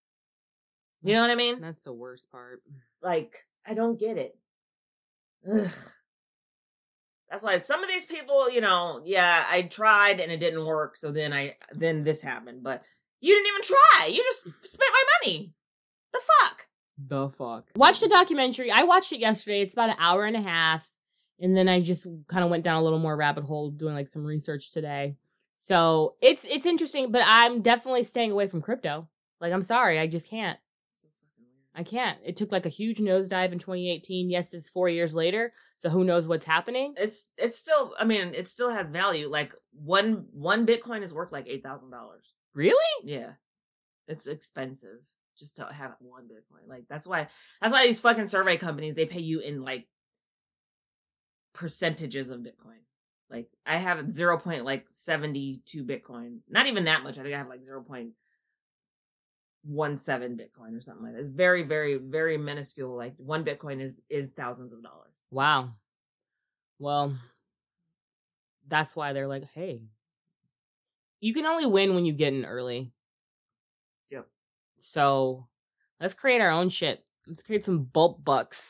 Speaker 3: You know what I mean?
Speaker 2: That's the worst part.
Speaker 3: Like, I don't get it. Ugh. That's why some of these people, you know, yeah, I tried and it didn't work. So then I, then this happened, but you didn't even try. You just spent my money. The fuck?
Speaker 2: The fuck. Watch the documentary. I watched it yesterday. It's about an hour and a half. And then I just kind of went down a little more rabbit hole doing like some research today. So it's it's interesting, but I'm definitely staying away from crypto. Like, I'm sorry, I just can't.
Speaker 3: So fucking weird.
Speaker 2: I can't. It took like a huge nosedive in twenty eighteen. Yes, it's four years later, so who knows what's happening?
Speaker 3: It's it's still, I mean, it still has value. Like one one Bitcoin is worth like eight thousand dollars.
Speaker 2: Really?
Speaker 3: Yeah, it's expensive just to have one Bitcoin. Like that's why that's why these fucking survey companies, they pay you in like percentages of Bitcoin. Like I have zero point like seventy two Bitcoin. Not even that much. I think I have like zero point one seven Bitcoin or something like that. It's very, very, very minuscule. Like one Bitcoin is is thousands of dollars.
Speaker 2: Wow. Well, that's why they're like, hey, you can only win when you get in early.
Speaker 3: Yep.
Speaker 2: So let's create our own shit. Let's create some bulk bucks.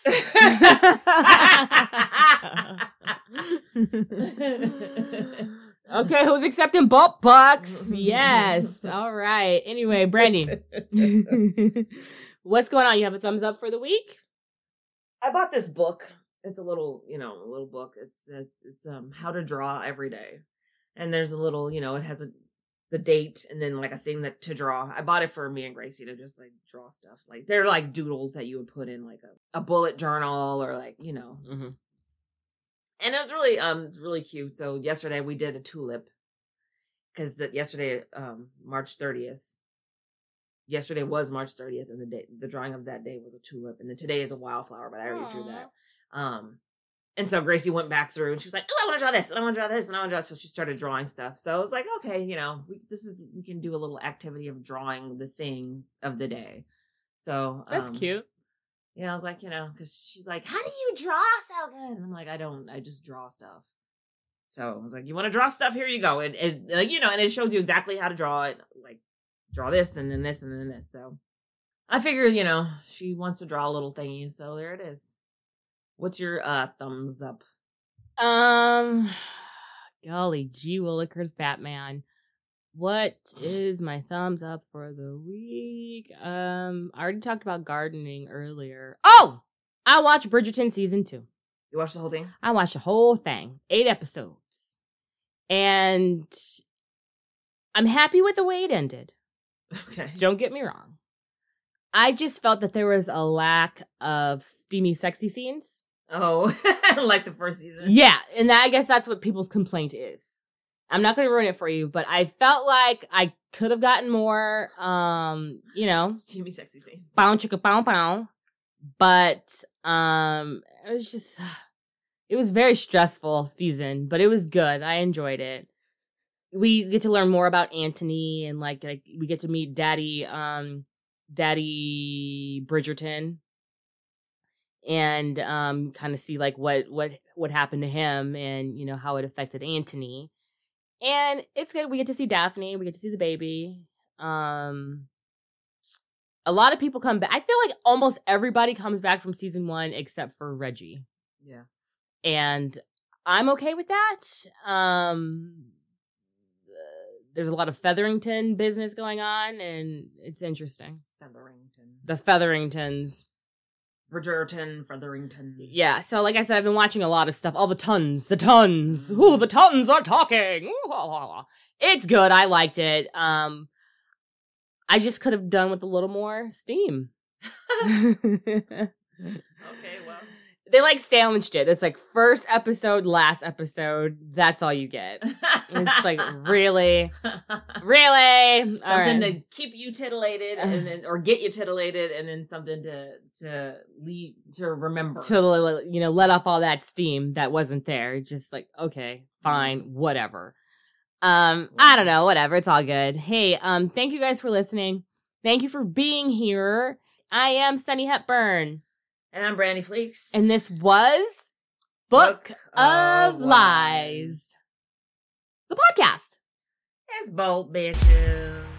Speaker 2: Okay, who's accepting bulk bucks? Yes. All right. Anyway, Brandy, what's going on? You have a thumbs up for the week?
Speaker 3: I bought this book. It's a little, you know, a little book. It's uh, it's um how to draw every day, and there's a little, you know, it has a the date and then like a thing that to draw. I bought it for me and Gracie to just like draw stuff. Like they're like doodles that you would put in like a, a bullet journal or like, you know.
Speaker 2: Mm-hmm.
Speaker 3: And it was really, um, really cute. So yesterday we did a tulip because yesterday, um, March thirtieth. Yesterday was March thirtieth, and the day, the drawing of that day was a tulip, and then today is a wildflower. But I already Aww. drew that. Um, and so Gracie went back through, and she was like, "Oh, I want to draw this, and I want to draw this, and I want to draw." So she started drawing stuff. So I was like, "Okay, you know, we, this is we can do a little activity of drawing the thing of the day." So
Speaker 2: that's
Speaker 3: um,
Speaker 2: cute.
Speaker 3: Yeah, I was like, you know, because she's like, "How do you draw so good?" And I'm like, "I don't. I just draw stuff." So I was like, "You want to draw stuff? Here you go." And, and like, you know, and it shows you exactly how to draw it. Like, draw this, and then this, and then this. So I figure, you know, she wants to draw little thingies. So there it is. What's your uh thumbs up?
Speaker 2: Um, golly gee willikers, Batman. What is my thumbs up for the week? Um, I already talked about gardening earlier. Oh, I watched Bridgerton season two.
Speaker 3: You watched the whole thing?
Speaker 2: I watched the whole thing, eight episodes, and I'm happy with the way it ended.
Speaker 3: Okay,
Speaker 2: don't get me wrong. I just felt that there was a lack of steamy, sexy scenes.
Speaker 3: Oh, like the first season.
Speaker 2: Yeah, and I guess that's what people's complaint is. I'm not going to ruin it for you, but I felt like I could have gotten more, um, you know.
Speaker 3: Steamy, sexy scenes.
Speaker 2: Bow, chicka, bow, bow. But um, it was just, it was a very stressful season, but it was good. I enjoyed it. We get to learn more about Anthony, and like, like we get to meet Daddy, um, Daddy Bridgerton. And um, kind of see like what, what what happened to him, and you know how it affected Anthony. And it's good. We get to see Daphne. We get to see the baby. Um, a lot of people come back. I feel like almost everybody comes back from season one except for Reggie.
Speaker 3: Yeah, and
Speaker 2: I'm okay with that. Um, there's a lot of Featherington business going on, and it's interesting.
Speaker 3: Featherington.
Speaker 2: The Featheringtons.
Speaker 3: Bridgerton, Featherington.
Speaker 2: Yeah, so like I said, I've been watching a lot of stuff. All the tons, the tons. Ooh, the tons are talking. Ooh, ha, ha, ha. It's good. I liked it. Um, I just could have done with a little more steam.
Speaker 3: Okay, well.
Speaker 2: They like sandwiched it. It's like first episode, last episode. That's all you get. It's like, really? Really?
Speaker 3: Something
Speaker 2: all right.
Speaker 3: to keep you titillated, and then, or get you titillated, and then something to, to leave, to remember.
Speaker 2: To, you know, let off all that steam that wasn't there. Just like, okay, fine, whatever. Um, I don't know, whatever. It's all good. Hey, um, thank you guys for listening. Thank you for being here. I am Sunny Hepburn.
Speaker 3: And I'm Brandy Fleeks.
Speaker 2: And this was Book, Book of, of Lies. Lies. The podcast.
Speaker 3: It's bold, bitches.